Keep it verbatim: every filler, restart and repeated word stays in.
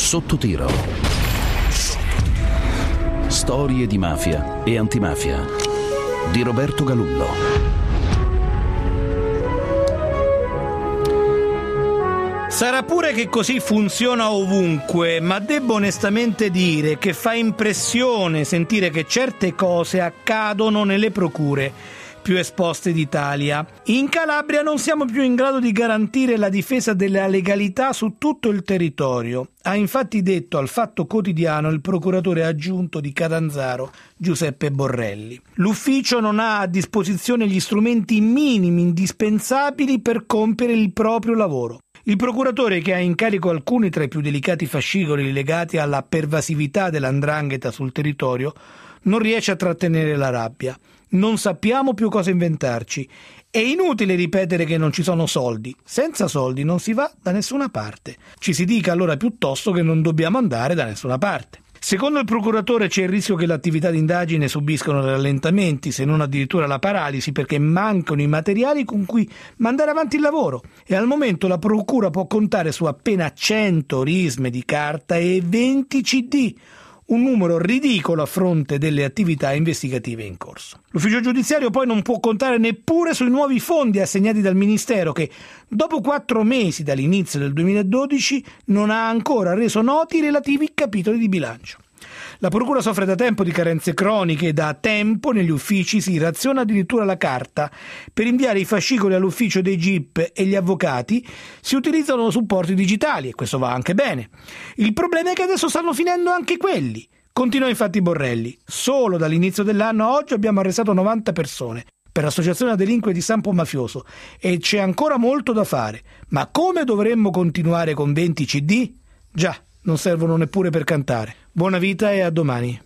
Sotto tiro. Storie di mafia e antimafia di Roberto Galullo. Sarà pure che così funziona ovunque, ma devo onestamente dire che fa impressione sentire che certe cose accadono nelle procure più esposte d'Italia. In Calabria non siamo più in grado di garantire la difesa della legalità su tutto il territorio. Ha infatti detto al Fatto Quotidiano il procuratore aggiunto di Catanzaro, Giuseppe Borrelli. L'ufficio non ha a disposizione gli strumenti minimi indispensabili per compiere il proprio lavoro. Il procuratore, che ha in carico alcuni tra i più delicati fascicoli legati alla pervasività dell'andrangheta sul territorio, non riesce a trattenere la rabbia. Non sappiamo più cosa inventarci. È inutile ripetere che non ci sono soldi. Senza soldi non si va da nessuna parte. Ci si dica allora piuttosto che non dobbiamo andare da nessuna parte. Secondo il procuratore c'è il rischio che l'attività di indagine subiscano rallentamenti, se non addirittura la paralisi, perché mancano i materiali con cui mandare avanti il lavoro. E al momento la procura può contare su appena cento risme di carta e venti C D. Un numero ridicolo a fronte delle attività investigative in corso. L'ufficio giudiziario poi non può contare neppure sui nuovi fondi assegnati dal Ministero che, dopo quattro mesi dall'inizio del duemiladodici, non ha ancora reso noti i relativi capitoli di bilancio. La procura soffre da tempo di carenze croniche e da tempo negli uffici si raziona addirittura la carta. Per inviare i fascicoli all'ufficio dei G I P e gli avvocati si utilizzano supporti digitali e questo va anche bene. Il problema è che adesso stanno finendo anche quelli. Continua infatti Borrelli. Solo dall'inizio dell'anno a oggi abbiamo arrestato novanta persone per associazione a delinquere di stampo mafioso e c'è ancora molto da fare. Ma come dovremmo continuare con venti C D? Già, non servono neppure per cantare. Buona vita e a domani.